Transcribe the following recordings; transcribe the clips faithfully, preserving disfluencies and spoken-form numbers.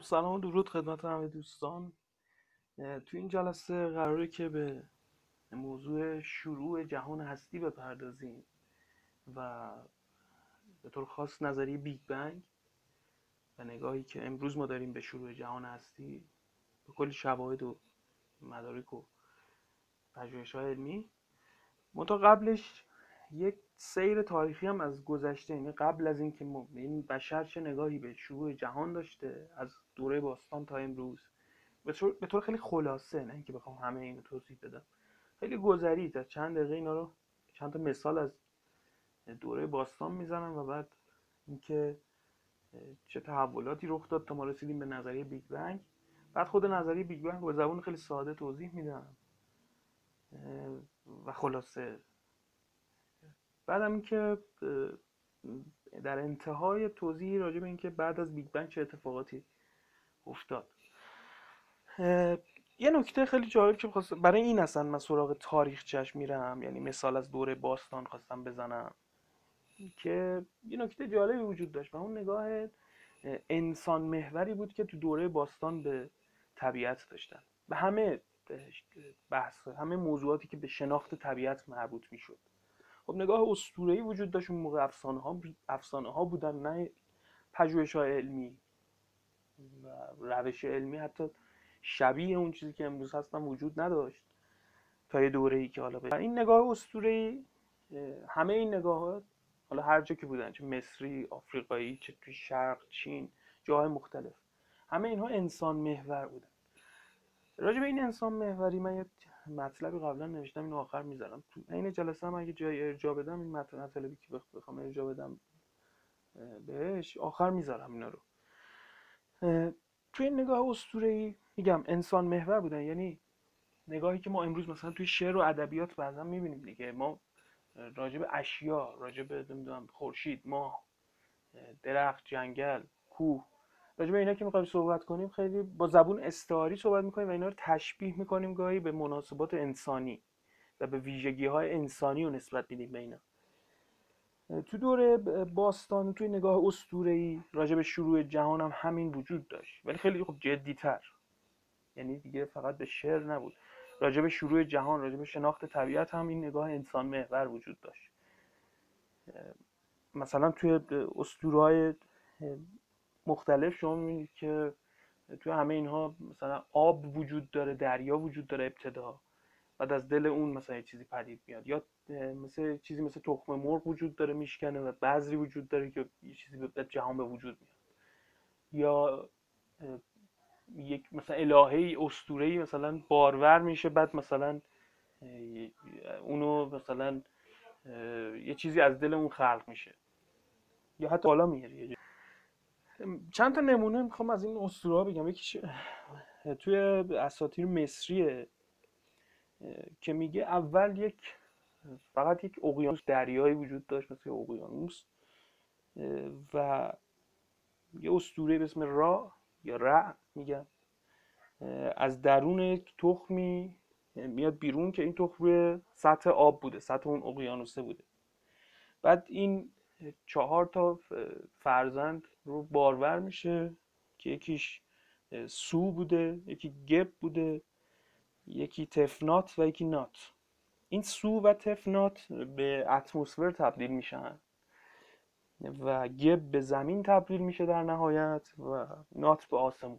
سلام و درود خدمت همه دوستان. اه، تو این جلسه قراره که به موضوع شروع جهان هستی بپردازیم و به طور خاص نظریه بیگ بنگ و نگاهی که امروز ما داریم به شروع جهان هستی به کلی شواهد و مدارک و پژوهش‌های علمی. منتها قبلش یک سیر تاریخی هم از گذشته، یعنی قبل از اینکه ما این بشر چه نگاهی به شروع جهان داشته از دوره باستان تا امروز، به طور, به طور خیلی خلاصه، نه اینکه بخوام همه اینو توضیح بدم، خیلی گذری تا چند دقیقه اینا رو چند تا مثال از دوره باستان میزنم و بعد اینکه چه تحولاتی رخ داد تا ما رسیدیم به نظریه بیگ بنگ. بعد خود نظریه بیگ بنگ با زبان خیلی ساده توضیح میدم و خلاصه بعدم اینکه در انتهای توضیحی راجع به اینکه بعد از بیگ بنگ چه اتفاقاتی افتاد. یه نکته خیلی جالب که خواست برای این اصلا من سراغ تاریخچه‌اش میرم، یعنی مثال از دوره باستان خواستم بزنم، که یه نکته جالبی وجود داشت و اون نگاه انسان محوری بود که تو دوره باستان به طبیعت داشتن، به همه بحث همه موضوعاتی که به شناخت طبیعت مربوط میشد. خب نگاه اسطوره‌ای وجود داشت اون موقع، افسانه ها افسانه ها بودن، نه پژوهش‌های علمی و روش علمی حتی شبیه اون چیزی که امروز هستن وجود نداشت تا یه دوره‌ای که حالا به این نگاه اسطوره‌ای، همه این نگاهات حالا هر جا که بودن، چه مصری، آفریقایی، چه توی شرق، چین، جاهای مختلف، همه اینها انسان محور بودن. راجع به این انسان محوری من یه مطلبی قبلا نوشتم، اینو آخر میذارم تو این جلسه هم اگه جای ارجاع بدم، این مطلبی که بخوام ارجاع بدم بهش آخر میذارم اینا رو. توی این نگاه اسطوره‌ای میگم انسان محور بودن، یعنی نگاهی که ما امروز مثلا توی شعر و ادبیات بعضا میبینیم دیگه. ما راجع به اشیا، راجع به نمیدونم خورشید، ماه، درخت، جنگل، کوه، راجع به اینا که میخوایم صحبت کنیم خیلی با زبون استعاری صحبت میکنیم و اینا رو تشبیه میکنیم گاهی به مناسبات انسانی و به ویژگی‌های انسانی رو نسبت میدیم به اینا. تو دوره باستان توی نگاه اسطوره‌ای راجع به شروع جهان هم همین وجود داشت، ولی خیلی خب جدی‌تر، یعنی دیگه فقط به شعر نبود. راجع به شروع جهان، راجع به شناخت طبیعت هم این نگاه انسان محور وجود داشت. مثلا توی اسطوره‌های مختلف شما می‌بینید که توی همه اینها مثلا آب وجود داره، دریا وجود داره ابتدا، بعد از دل اون مثلا یه چیزی پدید میاد، یا مثلا چیزی مثل تخم مرغ وجود داره میشکنه و بذری وجود داره که یه چیزی به جهان به وجود میاد، یا یک مثلا الهه‌ای اسطوره‌ای مثلا بارور میشه، بعد مثلا اونو مثلا یه چیزی از دل اون خلق میشه یا حتی بالا میره. چند تا نمونه میخوام از این اسطوره‌ها بگم. یکیش توی اساطیر مصریه که میگه اول یک فقط یک اقیانوس دریایی وجود داشت مثل اقیانوس و یه اسطوره به اسم را یا رع میگن از درون یک تخمی میاد بیرون که این تخم روی سطح آب بوده، سطح اون اقیانوسه بوده. بعد این چهار تا فرزند رو بارور میشه که یکیش سو بوده، یکی گب بوده، یکی تفنات و یکی نات. این سو و تفنات به اتمسفر تبدیل میشن و گب به زمین تبدیل میشه در نهایت و نات به آسمون.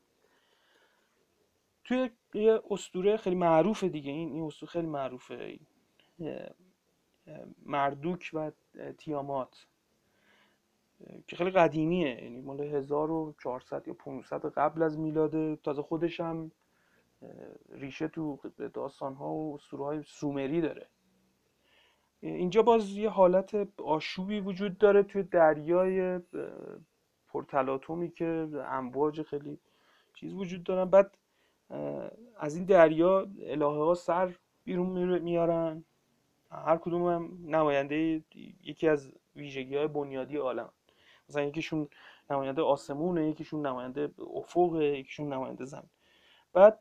توی یه اسطوره خیلی معروفه دیگه، این این اسطوره خیلی معروفه، مردوک و تیامات، که خیلی قدیمیه، یعنی مال هزار و چهارصد یا پانصد قبل از میلاده. تازه خودش هم ریشه تو داستان‌ها و اسطوره‌های سومری داره. اینجا باز یه حالت آشوبی وجود داره توی دریای پرتلاطمی که امواج خیلی چیز وجود دارن. بعد از این دریا الهه ها سر بیرون میارن، هر کدوم هم نماینده یکی از ویژگی های بنیادی عالم. مثلا یکیشون نماینده آسمونه، یکیشون نماینده افقه، یکیشون نماینده زمین. بعد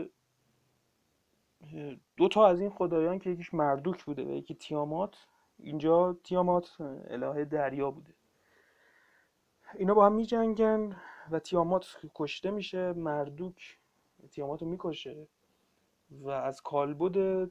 دو تا از این خدایان که یکیش مردوک بوده و یکی تیامات، اینجا تیامات الهه دریا بوده، اینا با هم می جنگن و تیامات کشته میشه. مردوک تیامات رو میکشه و از کالبد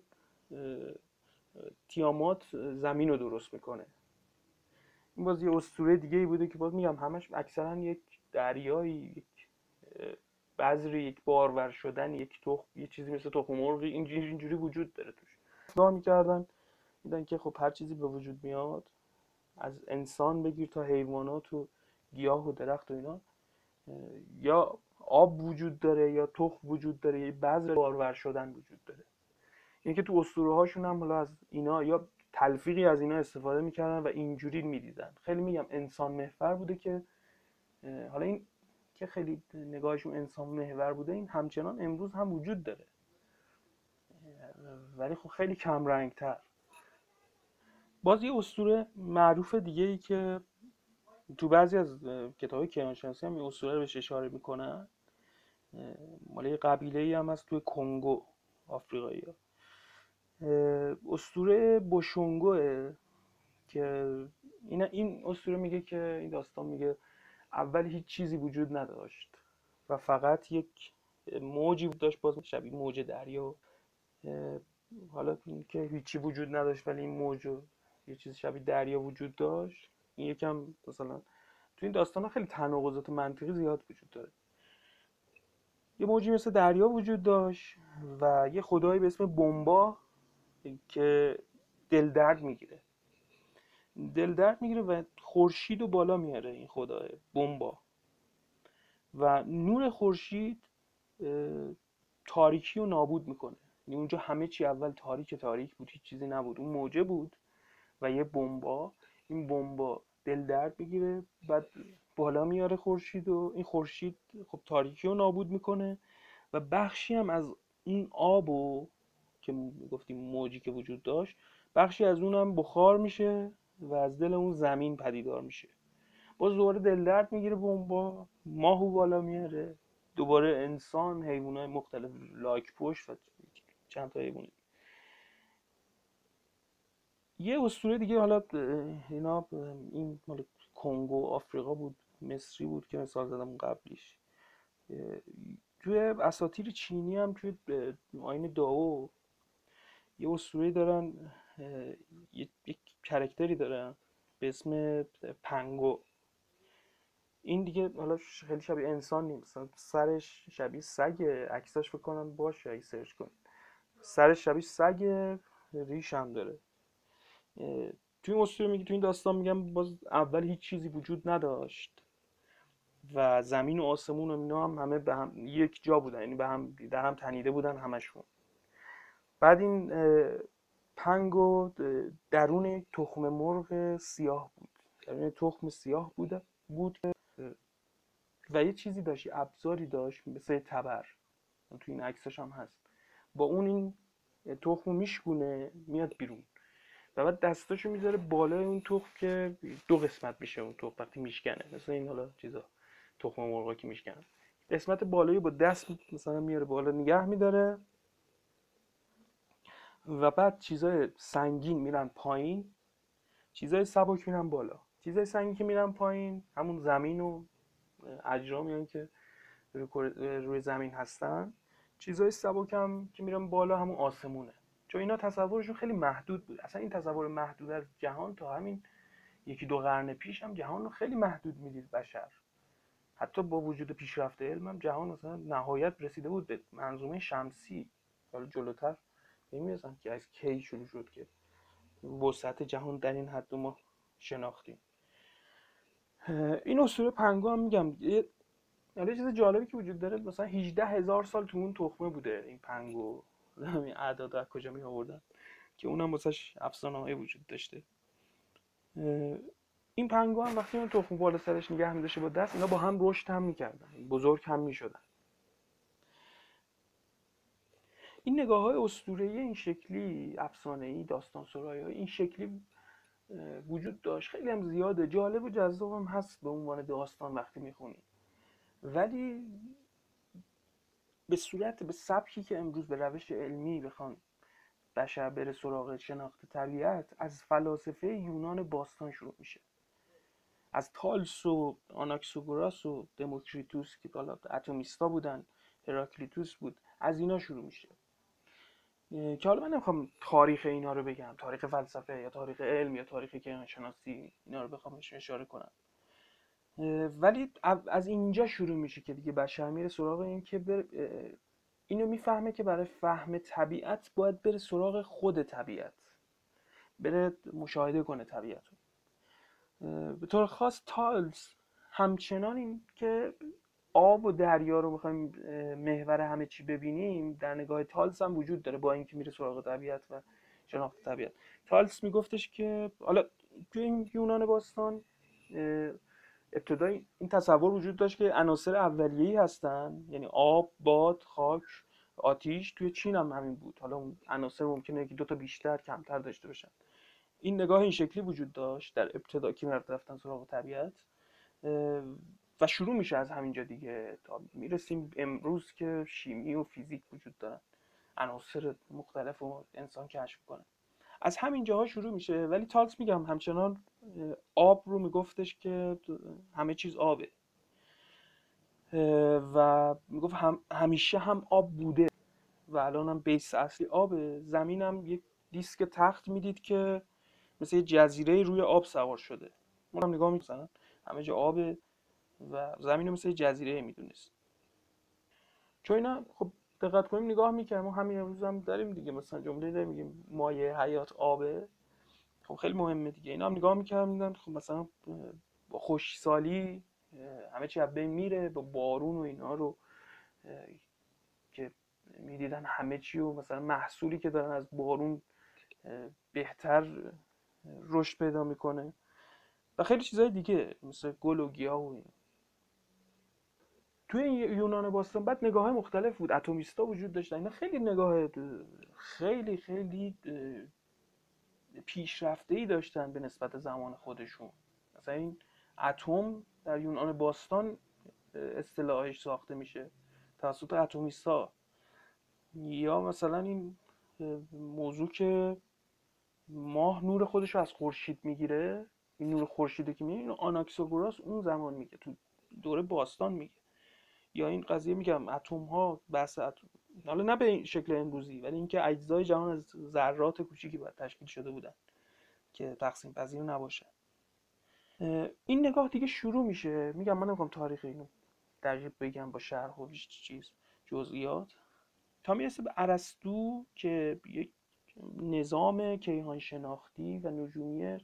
تیامات زمین رو درست میکنه. این باز یه اسطوره دیگه ای بوده که باز میگم همش اکثرا یک دریایی، یک بذری، یک بارور شدن، یک تخم، یه چیزی مثل تخم مرغی اینجوری اینجوری وجود داره توش. نگاه میکردن دیدن که خب هر چیزی به وجود میاد، از انسان بگیر تا حیوانات و گیاه و درخت و اینا، یا آب وجود داره یا تخم وجود داره یا بذر بارور شدن وجود داره. این که تو اسطوره هاشون هم حالا از اینا یا تلفیقی از اینا استفاده میکردن و اینجوری میدیدن. خیلی میگم انسان محور بوده که حالا این که خیلی نگاهشون انسان محور بوده، این همچنان امروز هم وجود داره ولی خب خیلی کم رنگ تر. باز یه اسطوره معروف دیگه ای که تو بعضی از کتاب کیهانشناسی هم این اسطوره رو بهش اشاره میکنن، مال یه قبیله‌ای هم هست توی کنگو آفریقایی ها. اسطوره بوشونگوه که این این اسطوره میگه که این داستان میگه اول هیچ چیزی وجود نداشت و فقط یک موجی داشت، باز شبیه موج دریا. حالا که هیچی وجود نداشت ولی این موج یه چیز شبیه دریا وجود داشت، این یکم مثلا تو این داستانا خیلی تناقضات منطقی زیاد وجود داره. یه موجی مثل دریا وجود داشت و یه خدایی به اسم بومبا که دل درد میگیره دل درد میگیره و خورشید رو بالا میاره این خدای بومبا، و نور خورشید تاریکی رو نابود میکنه. یعنی اونجا همه چی اول تاریک تاریک بود، هیچ چیزی نبود، اون موجه بود و یه بمبا. این بمبا دل درد میگیره، بعد بالا میاره خورشید و این خورشید خب تاریکی رو نابود میکنه و بخشی هم از این آبو که گفتیم موجی که وجود داشت، بخشی از اونم بخار میشه و از دل اون زمین پدیدار میشه. باز دوباره دل درد میگیره بمبا، ماهو بالا میاره، دوباره انسان، حیوانات مختلف، لاک پشت و چند تا حیوان. یه اسطوره دیگه، حالا اینا این مال کنگو آفریقا بود، مصری بود که مثال زدم قبلیش. توی اساطیر چینی هم توی آیین دائو یه اسطوره دارن، یک کاراکتری دارن به اسم پنگو. این دیگه حالا خیلی شبیه انسان نیست، سرش شبیه سگ، عکساش فکر کنم باشه اگه سرچ کنید، سرش شبیه سگ، ریش هم داره. توی این اسطوره میگه، توی این داستان میگم باز اول هیچ چیزی وجود نداشت و زمین و آسمون و اینا هم همه به هم یک جا بودن، یعنی به هم در هم تنیده بودن همشون. بعد این پنگو درون یک تخم مرغ سیاه بود، درون تخم سیاه بود بود و یه چیزی داشت، ابزاری داشت مثل تبر، تو این عکساش هم هست، با اون این تخم میشکونه میاد بیرون و بعد دستاشو میذاره بالای اون تخم که دو قسمت میشه اون تخم وقتی میشکنه، مثل این حالا چیزا تخم مرغا که میشکنن، قسمت بالایی با دست مثلا میاره بالا نگه میداره و بعد چیزای سنگین میرن پایین، چیزای سبک میرن بالا. چیزای سنگین که میرن پایین همون زمین و اجرامی هستن که روی زمین هستن، چیزای سبک هم که میرن بالا همون آسمونه. چون اینا تصورشون خیلی محدود بود، اصلا این تصور محدود از جهان تا همین یکی دو قرن پیش هم جهان رو خیلی محدود میدید بشر. حتی با وجود پیشرفت علم هم جهان مثلا نهایت رسیده بود به منظومه شمسی. حالا جلوتر نمی‌رسم که از کی شروع شد که وسعت جهان در این حد ما شناختیم. این اسطوره پنگو هم میگم یه چیز جالبی که وجود داره، مثلا هجده هزار سال تو اون تخمه بوده این پنگو. همین اعداد از کجا می آوردن که اونم واسش افسانه‌ای وجود داشته. این پنگو هم وقتی اون تخم بالا سرش نگه می‌داشته با دست، اینا با هم رشد هم می‌کردن، بزرگ هم می‌شدن. این نگاه‌های اسطوره‌ای این شکلی، افسانه‌ای، داستان سرایی این شکلی وجود داشت، خیلی هم زیاده، جالب و جذاب هم هست به عنوان داستان وقتی میخونی، ولی به صورت به سبکی که امروز به روش علمی بخوان بشر بره سراغ شناخت طبیعت، از فلاسفه یونان باستان شروع میشه. از تالس و آناکساگوراس و دموکریتوس که حالا اتمیستا بودن، هراکلیتوس بود، از اینا شروع میشه. که حالا من نمیخوام تاریخ اینا رو بگم، تاریخ فلسفه یا تاریخ علم یا تاریخ کیهانشناسی اینا رو بخوام اشاره کنم، ولی از اینجا شروع میشه که دیگه بشر میره سراغ این که بر... اینو میفهمه که برای فهم طبیعت باید بره سراغ خود طبیعت، بره مشاهده کنه طبیعت رو. به طور خاص تالز همچنان این که آب و دریا رو میخوایم محور همه چی ببینیم، در نگاه تالز هم وجود داره، با اینکه میره سراغ طبیعت و شناخت طبیعت. تالز میگفتش که حالا تو این یونان باستان ابتدای این تصور وجود داشت که عناصر اولیه‌ای هستن، یعنی آب، باد، خاک، آتیش. توی چین هم همین بود. حالا اون عناصر ممکنه یکی دو تا بیشتر کمتر داشته باشن. این نگاه این شکلی وجود داشت در ابتدا که مرد رفتن سراغ طبیعت و شروع میشه از همینجا دیگه تا میرسیم امروز که شیمی و فیزیک وجود دارن، عناصر مختلف رو انسان کشف کنه. از همین جاها شروع میشه. ولی تالس میگم همچنان آب رو میگفتش که همه چیز آبه و میگفت هم همیشه هم آب بوده و الان هم بیس اصلی آبه. زمین هم یک دیسک تخت میدید که مثل یه جزیره روی آب سوار شده. ما هم نگاه میکنن همه جا آبه و زمین رو مثل یه جزیره میدونست. چون اینا خب دقت کنیم نگاه میکنیم، ما همین امروز هم داریم دیگه، مثلا جمله داریم میگیم مایه حیات آبه. خب خیلی مهمه دیگه. اینا هم نگاه میکردم میدن خب مثلا با خشکسالی همه چی از بین میره، با بارون و اینا رو که میدیدن همه چی و مثلا محصولی که دارن از بارون بهتر رشد پیدا میکنه و خیلی چیزای دیگه مثل گل و گیاه و اینا. توی این یونان باستان بعد نگاه های مختلف بود، اتمیستا وجود داشتن. اینا خیلی نگاه خیلی خیلی پیشرفته‌ای داشتن به نسبت زمان خودشون. مثلا این اتم در یونان باستان اصطلاحش ساخته میشه توسط اتمیستا. یا مثلا این موضوع که ماه نور خودش رو از خورشید میگیره، این نور خورشیدی که میگه اینو آناکساگوراس اون زمان میگه، تو دوره باستان میگه. یا این قضیه میگم اتم ها، بحث اتم، حالا نه به این شکل امروزی، ولی اینکه اجزای جهان از ذرات کوچیکی باید تشکیل شده بودن که تقسیم پذیر نباشه. این نگاه دیگه شروع میشه. میگم من نمیخوام تاریخ اینو دقیق بگم با شرح و چیز جزئیات، تا میرسه به ارسطو که یک نظام کیهان شناختی و نجومی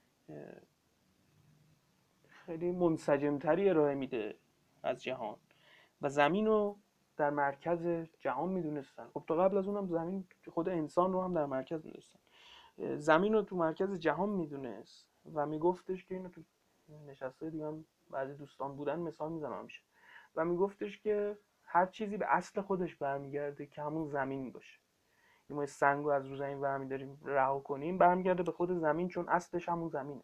خیلی منسجمتری ارائه میده از جهان و زمین رو در مرکز جهان میدونستن. خب تا قبل از اونم زمین خود انسان رو هم در مرکز میدونستن. زمین رو تو مرکز جهان میدونست و میگفتش که اینو تو نشسته دیگه هم بعضی دوستان بودن مثال میزنم میشه و میگفتش که هر چیزی به اصل خودش برمیگرده که همون زمین باشه. ما سنگ رو از رو زمین برمیداریم رها کنیم، برمیگرده به خود زمین چون اصلش همون زمینه.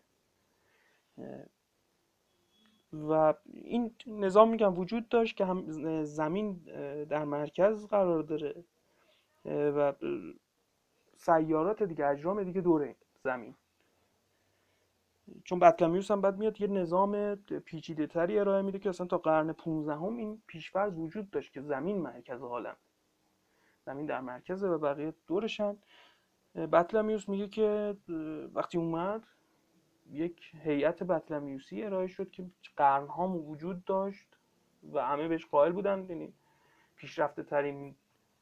و این نظام میگم وجود داشت که هم زمین در مرکز قرار داره و سیارات دیگه، اجرام دیگه دور زمین. چون بطلمیوس هم بعد میاد یه نظام پیچیده تری ارائه میده که اصلا تا قرن پونزدهم این پیش‌فرض وجود داشت که زمین مرکز عالم، زمین در مرکزه و بقیه دورشن. بطلمیوس میگه که وقتی اومد یک هیئت بطلمیوسی ارائه شد که قرن‌ها وجود داشت و همه بهش قائل بودن، یعنی پیشرفته ترین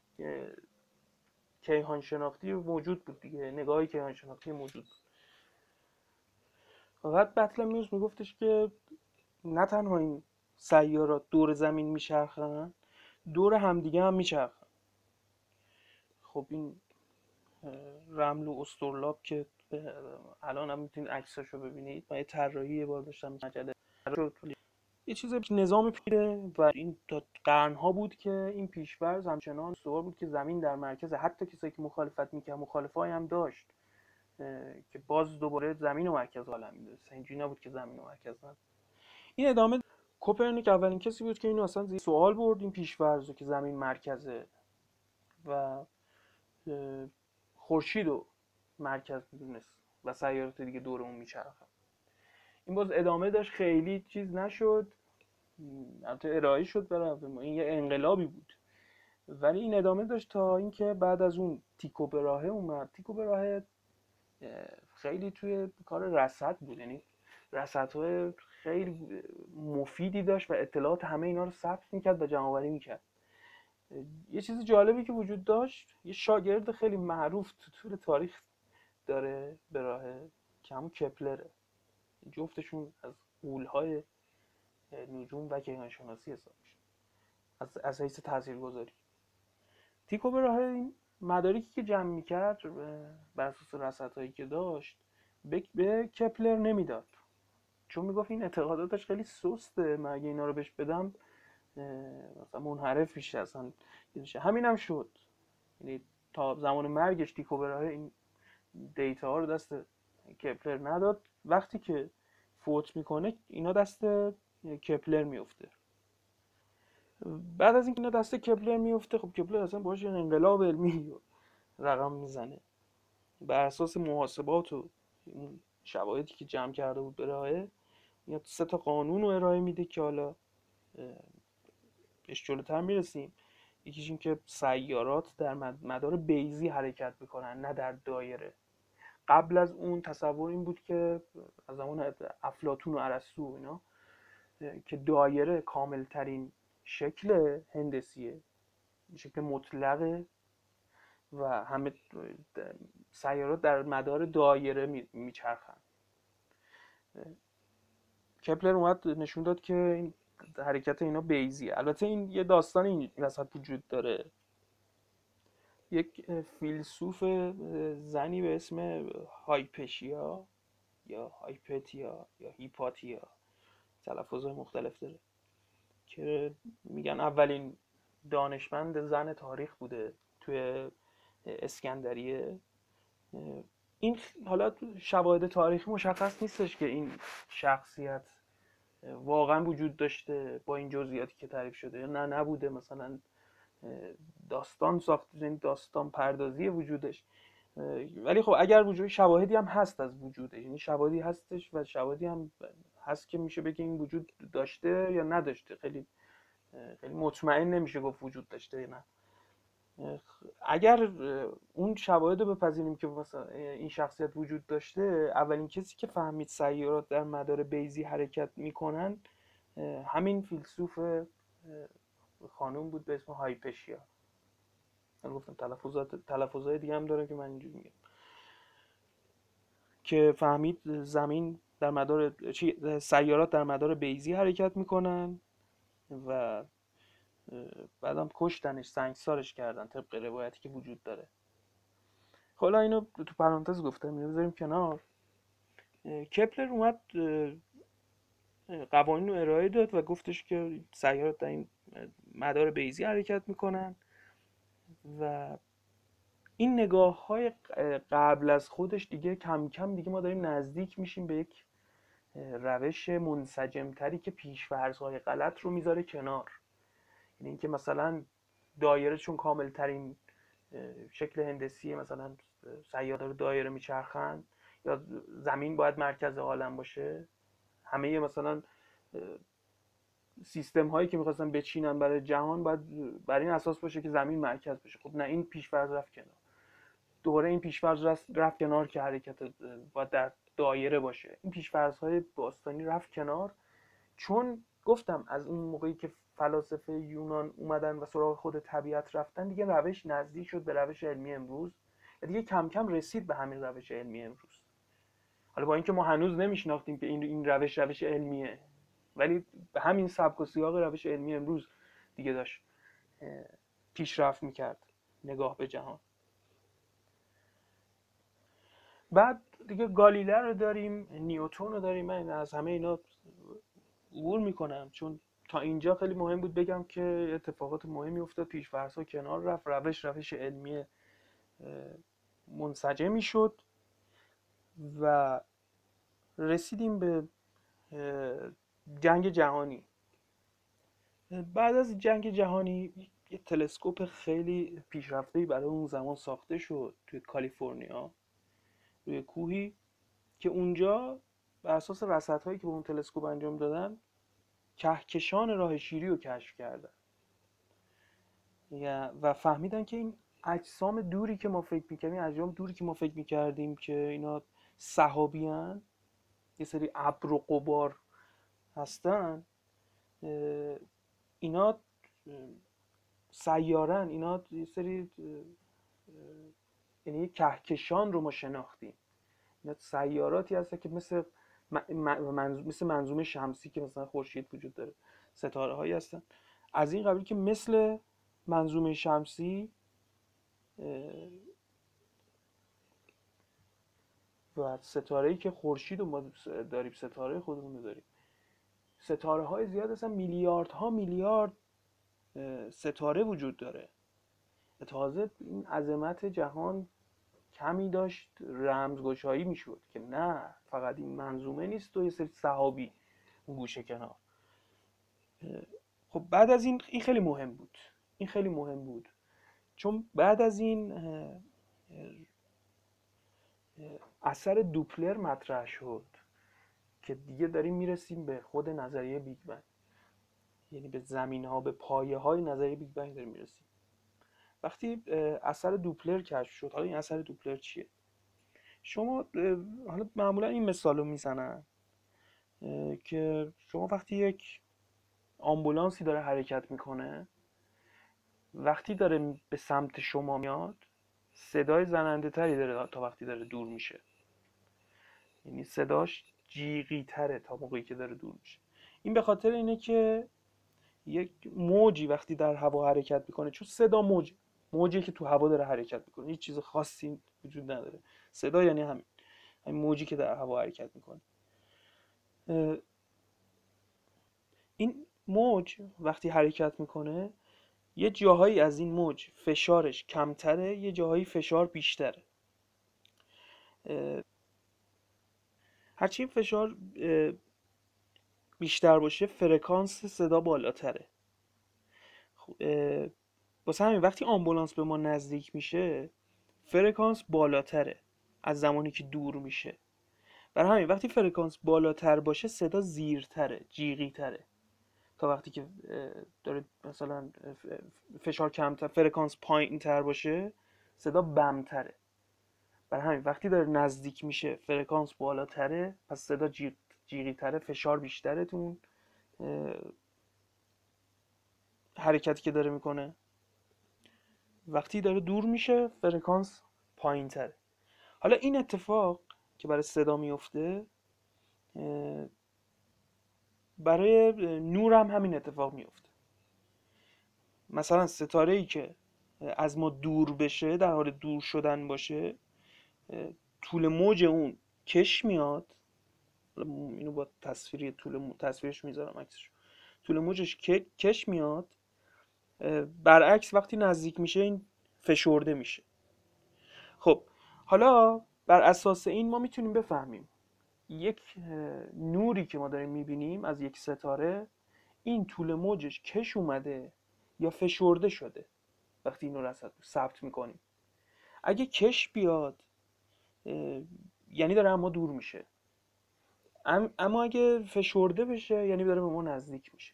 کیهان شناختی موجود بود دیگه، نگاهی کیهان شناختی موجود بود. فقط بطلمیوس میگفتش که نه تنها این سیارات دور زمین میچرخن، دور همدیگه هم میچرخن. خب این رمل و استرلاب که الان هم میتونید عکساشو ببینید، من یه طراحی یه بار داشتم مجله یه چیز نظام پیره و این تا قرنها بود که این پیش‌فرض همچنان استوار بود که زمین در مرکز. حتی کسایی که مخالفت میکرد مخالفایی هم داشت که باز دوباره زمین و مرکز عالم میدونست، اینجوری نبود که زمین و مرکز نبود. این ادامه کوپرنیک اولین کسی بود که اینو اصلا زیر سوال برد، این پیش‌فرض رو که زمین مرکزه و خورشید رو مرکز میدونست و سیارات دیگه دور اون میچرخن. این باز ادامه داشت، خیلی چیز نشد، البته ارائه شد برای ما، این یه انقلابی بود، ولی این ادامه داشت تا اینکه بعد از اون تیکو براهه اومد. تیکو براهه خیلی توی کار رصد بود، یعنی رصدهای خیلی مفیدی داشت و اطلاعات همه اینا رو ثبت میکرد و جمع‌آوری میکرد. یه چیز جالبی که وجود داشت، یه شاگرد خیلی معروف تو طول تاریخ داره براهه که همون کپلره. جفتشون از غول‌های نجوم و کیهانشناسی حساب میشه از از حیث تاثیرگذاری. تیکو براهه این مدارکی که جمع میکرد بر اساس رصدهایی که داشت به, به کپلر نمیداد، چون میگفت این اعتقاداتش خیلی سسته، من اگه اینا رو بهش بدم مثلا منحرف میشه اصلا. همین هم شد، یعنی تا زمان مرگش تیکو براهه این دیتا ها رو دست کپلر نداد. وقتی که فوت میکنه اینا دست کپلر میفته. بعد از اینکه اینا دست کپلر میفته، خب کپلر اصلا باشه انقلاب علمی رقم میزنه بر اساس محاسبات و شواهدی که جمع کرده بود براهه. میاد سه تا قانون رو ارائه میده که حالا بهش جلوتر میرسیم. یکیش این که سیارات در مدار بیضی حرکت میکنن نه در دایره. قبل از اون تصور این بود که از زمان افلاطون و ارسطو اینا که دایره کامل ترین شکل هندسیه، شکل مطلقه و همه سیارات در مدار دایره میچرخن. کپلر اومد نشون داد که این حرکت اینا بیضیه. البته این یه داستان این وسط وجود داره. یک فیلسوف زنی به اسم هایپشیا یا هایپتیا یا هیپاتیا، تلفظهای مختلف داره، که میگن اولین دانشمند زن تاریخ بوده توی اسکندریه. این حالا شواهد تاریخی مشخص نیستش که این شخصیت واقعا وجود داشته با این جزئیاتی که تعریف شده یا نه نبوده، مثلا داستان ساخته، داستان پردازی وجودش. ولی خب اگر وجود شواهدی هم هست از وجودش، یعنی شواهدی هستش و شواهدی هم هست که میشه بگه این وجود داشته یا نداشته. خیلی خیلی مطمئن نمیشه گفت وجود داشته یا نه. اگر اون شواهد رو بپذیریم که مثلا این شخصیت وجود داشته، اولین کسی که فهمید سیارات در مدار بیضی حرکت میکنن همین فیلسوف خانم بود به اسم هایپشیا. من گفتم تلفظات تلفظهای دیگه هم داره که من اینجوری میگم، که فهمید زمین در مدار چی سیارات در مدار بیضی حرکت میکنن و بعدم کشتنش، سنگسارش کردن طبق روایتی که وجود داره. حالا اینو تو پرانتز گفتم، اینو بذاریم کنار. کپلر اومد قوانین رو ارائه داد و گفتش که سیارات در این مدار بیضی حرکت میکنن و این نگاه های قبل از خودش دیگه کم کم دیگه ما داریم نزدیک میشیم به یک روش منسجم تری که پیش‌فرض های غلط رو میذاره کنار. یعنی اینکه مثلا دایره چون کامل ترین شکل هندسی، مثلا سیاره رو دایره میچرخن، یا زمین باید مرکز عالم باشه. همه مثلا سیستم هایی که میخواستن بچینن برای جهان باید بر این اساس باشه که زمین مرکز باشه. خب نه، این پیش‌فرض رفت کنار. دوباره این پیش‌فرض رفت کنار که حرکت باید در دایره باشه. این پیش‌فرض‌های باستانی رفت کنار، چون گفتم از اون موقعی که فلاسفه یونان اومدن و سراغ خود طبیعت رفتن، دیگه روش نزدیک شد به روش علمی امروز و دیگه کم کم رسید به همین روش علمی امروز. حالا با اینکه ما هنوز نمیشناختیم که این این روش روش علمیه، ولی به همین سبک و سیاق روش علمی امروز دیگه داشت پیشرفت میکرد نگاه به جهان. بعد دیگه گالیله رو داریم، نیوتن رو داریم. من از همه اینا عبور میکنم چون تا اینجا خیلی مهم بود بگم که اتفاقات مهمی افتاد، پیش‌فرض‌ها کنار رفت، روش روش علمی منسجمی شد و رسیدیم به جنگ جهانی. بعد از جنگ جهانی یه تلسکوپ خیلی پیشرفته‌ای برای اون زمان ساخته شد توی کالیفرنیا روی کوهی، که اونجا بر اساس رصدهایی که با اون تلسکوپ انجام دادن کهکشان راه شیری رو کشف کردن و فهمیدن که این اجسام دوری که ما فکر میکردیم، اجسام دوری که ما فکر میکردیم که اینا سحابی هن، یه سری ابر و غبار هستن، اینا سیارن، اینا یه سری، یعنی کهکشان رو ما شناختیم. اینا سیاراتی هستن که مثل مثل منظومه شمسی که مثلا خورشید وجود داره، ستاره هایی هستن از این قبیل که مثل منظومه شمسی و ستاره‌ای که خورشید رو ما داریم، ستاره خودمون رو داریم. ستاره های زیاد هستن، میلیاردها میلیارد ستاره وجود داره. تازه این عظمت جهان کمی داشت رمزگشایی میشد که نه فقط این منظومه نیست و یه سری سحابی اون گوشه کنار. خب بعد از این این خیلی مهم بود این خیلی مهم بود چون بعد از این اثر دوپلر مطرح شد که دیگه داریم میرسیم به خود نظریه بیگ بنگ، یعنی به زمین ها، به پایه های نظریه بیگ بنگ داریم میرسیم. وقتی اثر دوپلر کشف شد، حالا این اثر دوپلر چیه؟ شما حالا معمولا این مثال رو میزنن که شما وقتی یک آمبولانسی داره حرکت میکنه، وقتی داره به سمت شما میاد صدای زننده تری داره تا وقتی داره دور میشه، یعنی صداش جیغی تره تا موقعی که داره دور میشه. این به خاطر اینه که یک موجی وقتی در هوا حرکت میکنه، چون صدا موج موجی که تو هوا داره حرکت میکنه، هیچ چیز خاصی وجود نداره، صدا یعنی همین همین موجی که در هوا حرکت میکنه. این موج وقتی حرکت میکنه یه جاهایی از این موج فشارش کمتره، یه جاهایی فشار بیشتره. هرچی فشار بیشتر باشه فرکانس صدا بالاتره. واسه همین وقتی آمبولانس به ما نزدیک میشه فرکانس بالاتره از زمانی که دور میشه. برای همین وقتی فرکانس بالاتر باشه صدا زیرتره، جیغی تره تا وقتی که داره مثلا فشار کمتر، فرکانس پایین تر باشه صدا بمتره. برای همین وقتی داره نزدیک میشه فرکانس بالاتره، پس صدا جیغ جیغی تره، فشار بیشتره تو اون حرکتی که داره میکنه. وقتی داره دور میشه فرکانس پایین تره. حالا این اتفاق که برای صدا میفته برای نور هم همین اتفاق میفته. مثلا ستاره ای که از ما دور بشه، در حال دور شدن باشه، طول موج اون کش میاد. اینو با تصویری طول تصویرش میذارم عکسش. طول موجش کش میاد، برعکس وقتی نزدیک میشه این فشرده میشه. خب حالا بر اساس این ما میتونیم بفهمیم یک نوری که ما داریم میبینیم از یک ستاره، این طول موجش کش اومده یا فشرده شده. وقتی اینو رصد ثبت میکنیم اگه کش بیاد یعنی داره اما دور میشه، اما اگه فشرده بشه یعنی داره به ما نزدیک میشه.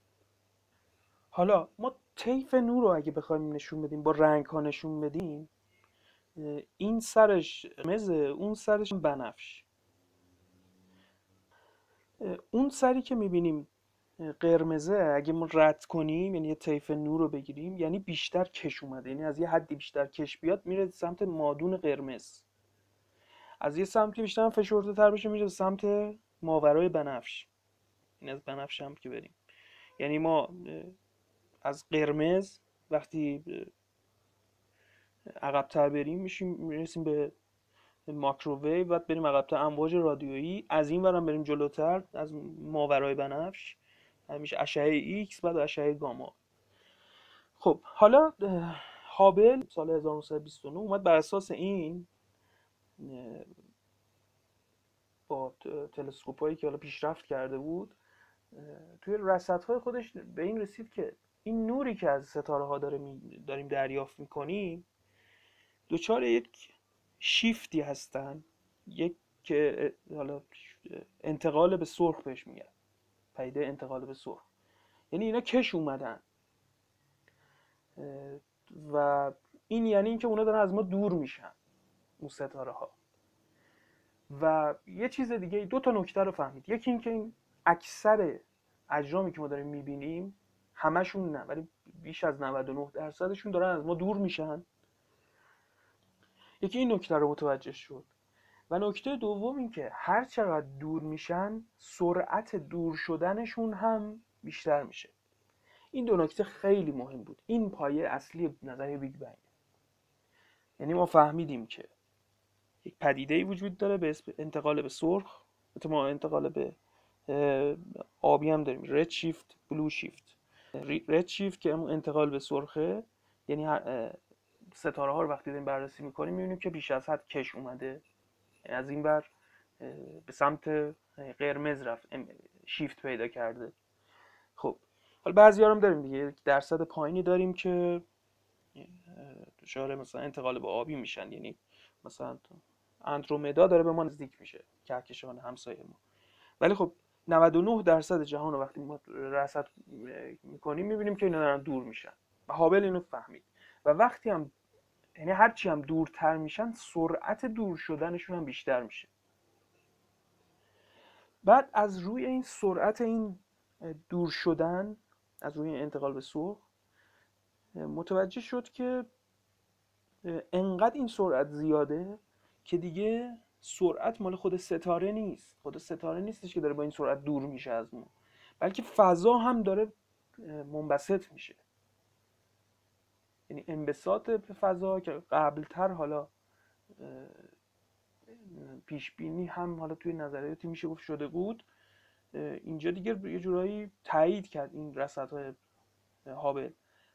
حالا ما طیف نور رو اگه بخوایم نشون بدیم، با رنگ ها نشون بدیم، این سرش قرمزه، اون سرش بنفش. اون سری که میبینیم قرمزه اگه ما رد کنیم، یعنی یه طیف نور رو بگیریم، یعنی بیشتر کش اومده، یعنی از یه حدی بیشتر کش بیاد میره سمت مادون قرمز. از یه سمتی بیشتر هم فشرده تر بشه میره سمت ماورای بنفش. این از بنفش هم که بریم، یعنی ما از قرمز وقتی عقب‌تر بریم میشیم میرسیم به ماکروویو، بعد بریم عقب‌تر امواج رادیویی، از این ورم بریم جلوتر از ماورای بنفش میشه اشعه ایکس، بعد اشعه گاما. خب حالا هابل سال هزار و نهصد و بیست و نه اومد بر اساس این با تلسکوپایی که حالا پیشرفت کرده بود توی رصدهای خودش به این رسید که این نوری که از ستاره ها داریم دریافت میکنیم دوچار یک شیفتی هستن، یک که حالا انتقال به سرخ بهش میگن، پدیده انتقال به سرخ. یعنی اینا کش اومدن و این یعنی اینکه اونا دارن از ما دور میشن، اون ستاره ها. و یه چیز دیگه، دو تا نکته رو فهمید. یکی این که این اکثر اجرامی که ما داریم میبینیم، همشون نه ولی بیش از نود و نه درصدشون دارن از ما دور میشن. یکی این نکته رو متوجه شد. و نکته دوم این که هر چقدر دور میشن، سرعت دور شدنشون هم بیشتر میشه. این دو نکته خیلی مهم بود. این پایه اصلی نظریه بیگ بنگ. یعنی ما فهمیدیم که یک پدیده‌ای وجود داره به اسم انتقال به سرخ. ما انتقال به آبی هم داریم، رد شیفت، بلو شیفت. رد شیفت که همون انتقال به سرخه، یعنی ستاره ها رو وقتی داریم بررسی میکنیم میبینیم که بیش از حد کش اومده، از این بر به سمت قرمز رفت، شیفت پیدا کرده. خب حالا بعضی ها هم داریم دیگه، یک درصد پایینی داریم که دچار مثلا انتقال به آبی میشن، یعنی مثلا اندرومدا داره به ما نزدیک میشه، کهکشان همسایه ما. ولی خب نود و نه درصد جهان رو وقتی ما رصد میکنیم میبینیم که اینا دارن دور میشن و هابل اینو فهمید. و وقتی هم، یعنی هرچی هم دورتر میشن، سرعت دور شدنشون هم بیشتر میشه. بعد از روی این سرعت این دور شدن، از روی انتقال به سرخ، متوجه شد که انقدر این سرعت زیاده که دیگه سرعت مال خود ستاره نیست. خود ستاره نیستش که داره با این سرعت دور میشه از ما، بلکه فضا هم داره منبسط میشه. یعنی انبساط فضا که قبلتر حالا پیش بینی هم حالا توی نظریاتی میشه گفت شده بود، اینجا دیگه یه جورایی تایید کرد این رصدهای هابل.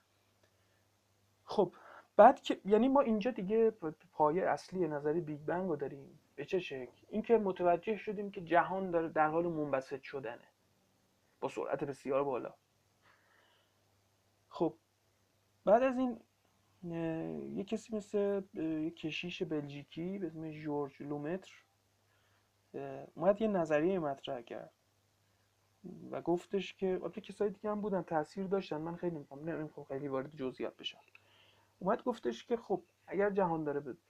خب بعد که، یعنی ما اینجا دیگه پایه اصلی نظریه بیگ بنگ رو داریم. به چه شکل؟ اینکه متوجه شدیم که جهان داره در حال منبسط شدنه با سرعت بسیار بالا. خب بعد از این یه کسی مثل یه کشیش بلژیکی به اسم ژورژ لومتر اومد یه نظریه مطرح کرد و گفتش که البته کسای دیگه هم بودن تاثیر داشتن، من خیلی نمیخوام نمیخوام خیلی وارد جزئیات بشم. اومد گفتش که خب اگر جهان داره به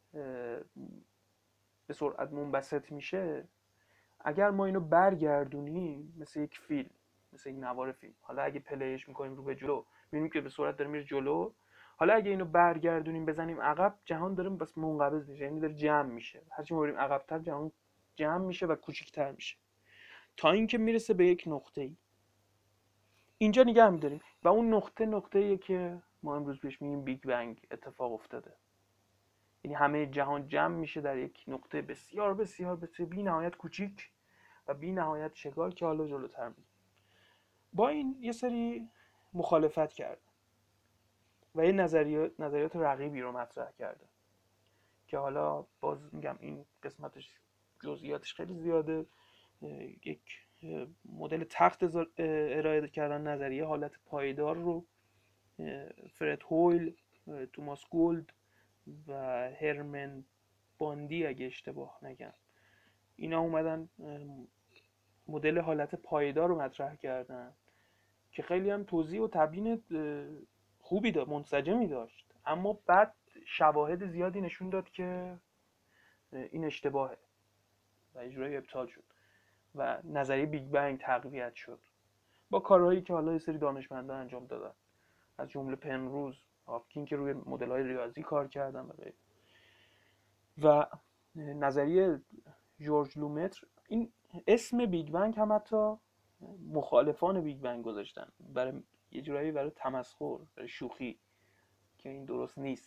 به سرعت منبسط میشه، اگر ما اینو برگردونیم مثل یک فیلم، مثل یک نوار فیلم، حالا اگه پلیش میکنیم رو به جلو میبینیم که به سرعت داره میره جلو، حالا اگه اینو برگردونیم بزنیم عقب، جهان داره بس منقبض میشه، یعنی داره جمع میشه. هرچی ما بریم عقب‌تر جهان جمع میشه و کوچیک‌تر میشه تا اینکه میرسه به یک نقطه‌ای. اینجا نگه می‌داریم و اون نقطه نقطه‌ایه که ما امروز بهش میگیم بیگ بنگ اتفاق افتاده. یعنی همه جهان جمع میشه در یک نقطه بسیار بسیار بسیار بی نهایت کوچیک و بی نهایت شگال که حالا جلوتر میگیم. با این یه سری مخالفت کرد و یه نظریات نظریات رقیبی رو مطرح کرده که حالا باز میگم این قسمتش جزئیاتش خیلی زیاده. یک مدل تخت ارائه کردن، نظریه حالت پایدار رو فرد هویل، توماس گولد و هرمن باندی اگه اشتباه نگم، اینا اومدن مدل حالت پایدار رو مطرح کردن که خیلی هم توضیح و تبیین خوبی داشت، منسجمی داشت، اما بعد شواهد زیادی نشون داد که این اشتباهه و اجرای ابطال شد و نظریه بیگ بنگ تقویت شد با کارهایی که حالا یه سری دانشمندان انجام دادن، از جمله پنروز، هاپکین که روی مدل‌های ریاضی کار کردن و غیره. و نظریه ژورژ لومتر، این اسم بیگ بنگ هم حتی مخالفان بیگ بنگ گذاشتن برای یه جورایی برای تمسخر، برای شوخی که این درست نیست.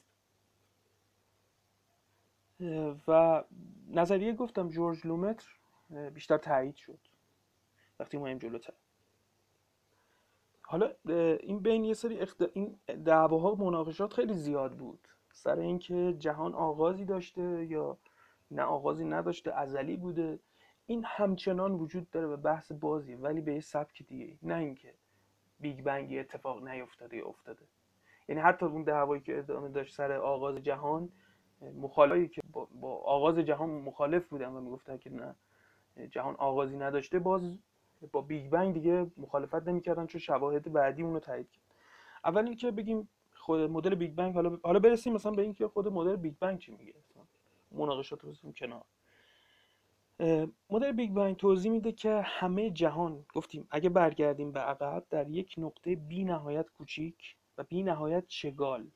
و نظریه گفتم ژورژ لومتر بیشتر تایید شد وقتی ما این جلوتر. حالا این بین یه سری اخت... این دعواها و مناقشات خیلی زیاد بود سر اینکه جهان آغازی داشته یا نه آغازی نداشته، ازلی بوده. این همچنان وجود داره و بحث بازی، ولی به یه سبک دیگه، نه اینکه بیگ بنگی اتفاق نیفتاده یا افتاده. یعنی حتی اون دعوایی که ادامه داشت سر آغاز جهان، مخالفایی که با, با آغاز جهان مخالف بودن و میگفتن که نه جهان آغازی نداشته، باز با بیگ بنگ دیگه مخالفت نمی‌کردن، چون شواهد بعدی اونو تایید کرد. اول اینکه بگیم خود مدل بیگ بنگ، حالا حالا برسیم مثلا به اینکه خود مدل بیگ بنگ چی میگه، مناقشات رو بزنیم کنار. مدل بیگ بنگ توضیح میده که همه جهان، گفتیم اگه برگردیم به عقب، در یک نقطه بی نهایت کوچیک و بی نهایت چگال،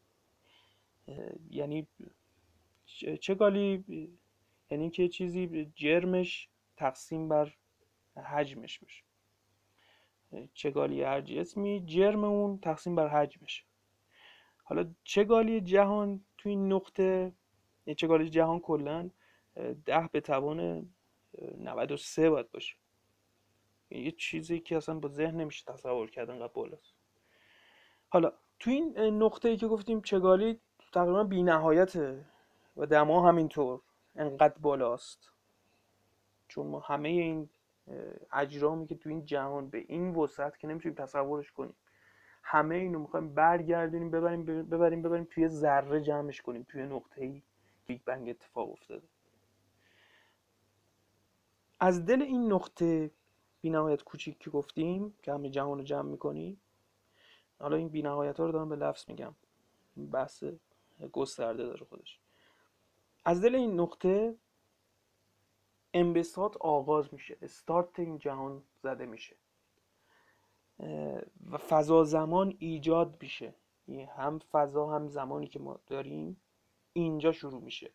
یعنی چگالی یعنی که چیزی جرمش تقسیم بر حجمش بشه، چگالی هر جسمی جرم اون تقسیم بر حجمش. حالا چگالی جهان تو این نقطه، چگالی جهان کلا ده به توان نود و سه باید باشه، یه چیزی که اصلا با ذهن نمیشه تصور کرد انقدر بالاست. حالا تو این نقطه‌ای که گفتیم چگالی تقریبا بی نهایته و دما همینطور انقدر بالاست، چون ما همه این اجرامی که تو این جهان به این وسعت که نمیتونیم تصورش کنیم، همه اینو میخوایم برگردونیم ببریم ببریم ببریم توی ذره جمعش کنیم، توی نقطه‌ای بیگ بنگ اتفاق افتاده. از دل این نقطه بی‌نهایت کوچیک که گفتیم که همه جهان رو جمع میکنیم، حالا این بی‌نهایت ها رو دارم به لفظ میگم، بحث گسترده داره خودش. از دل این نقطه انبساط آغاز میشه، استارت این جهان زده میشه و فضا زمان ایجاد میشه، هم فضا هم زمانی که ما داریم اینجا شروع میشه.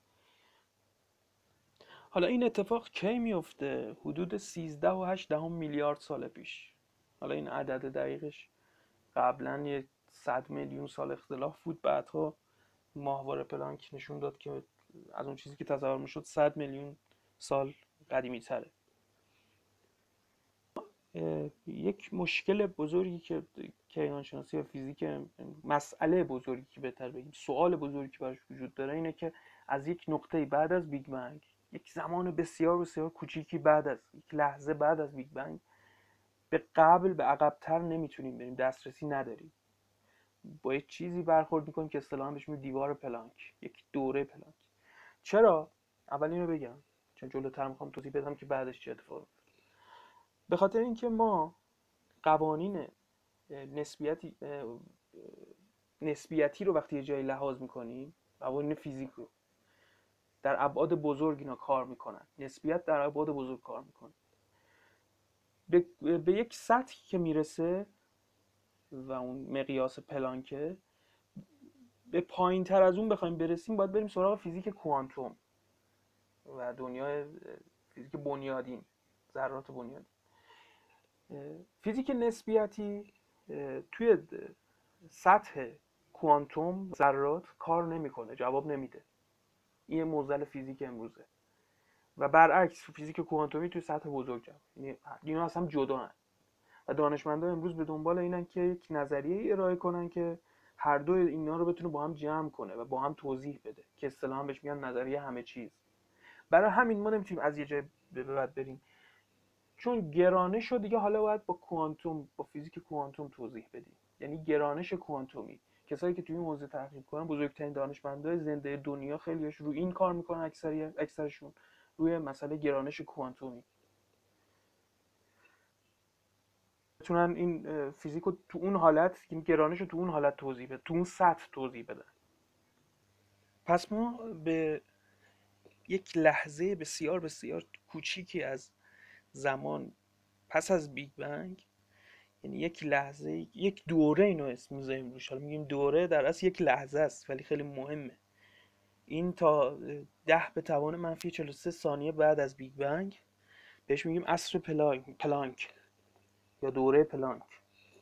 حالا این اتفاق کی میفته؟ حدود سیزده و هشت دهم میلیارد سال پیش. حالا این عدد دقیقش قبلا یه صد میلیون سال اختلاف بود، بعدها ماهواره پلانک نشون داد که از اون چیزی که تصور میشد صد میلیون سال قدیمی تره. یک مشکل بزرگی که کیهانشناسی و فیزیک، مسئله بزرگی که بهتر بگیم سوال بزرگی که براش وجود داره اینه که از یک نقطه بعد از بیگ بنگ، یک زمان بسیار بسیار کوچیکی بعد از یک لحظه بعد از بیگ بنگ، به قبل به عقب‌تر نمیتونیم بریم، دسترسی نداریم، با یک چیزی برخورد میکنیم که اصطلاحاً بهش میگیم دیوار پلانک، یک دوره پلانک. چرا؟ اول اینو بگم چون جلوتر میخوام توضیح بدم که بعدش چه اتفاقی افتاد. به خاطر اینکه ما قوانین نسبیتی نسبیتی رو وقتی یه جایی لحاظ میکنیم، قوانین فیزیک رو در ابعاد بزرگ اینا کار میکنن، نسبیت در ابعاد بزرگ کار میکنه، به, به یک سطحی که میرسه و اون مقیاس پلانکه، به پایین تر از اون بخوایم برسیم باید بریم سراغ فیزیک کوانتوم و دنیای فیزیک بنیادین، ذرات بنیادین. فیزیک نسبیتی توی سطح کوانتوم ذرات کار نمیکنه، جواب نمیده. این معضل فیزیک امروزه. و برعکس فیزیک کوانتومی توی سطح بزرگ جواب، یعنی اینا اصلا جدا هن. و دانشمندان امروز به دنبال اینن که یک نظریه ارائه کنن که هر دو اینا رو بتونه با هم جمع کنه و با هم توضیح بده، که اصطلاحاً بهش میگن نظریه همه چیز. برای همین ما نمیتونیم از یه جای به بعد بریم، چون گرانش رو دیگه حالا باید با کوانتوم، با فیزیک کوانتوم توضیح بدیم. یعنی گرانش کوانتومی، کسایی که توی این حوزه تحقیق کنن، بزرگترین دانشمندای زنده دنیا، خیلیش رو این کار میکنن، اکثریت اکثرشون روی مسئله گرانش کوانتومی بتونن این فیزیک رو تو اون حالت، این گرانش رو تو اون حالت توضیح بده، تو اون سطح توضیح بدن. پس ما به یک لحظه بسیار بسیار کوچیکی از زمان پس از بیگ بنگ، یعنی یک لحظه، یک دوره اینو اسم میذاریم روش، حالا میگیم دوره، در اصل یک لحظه است ولی خیلی مهمه. این تا ده به توان منفی چهل و سه ثانیه بعد از بیگ بنگ بهش میگیم عصر پلانک, پلانک یا دوره پلانک.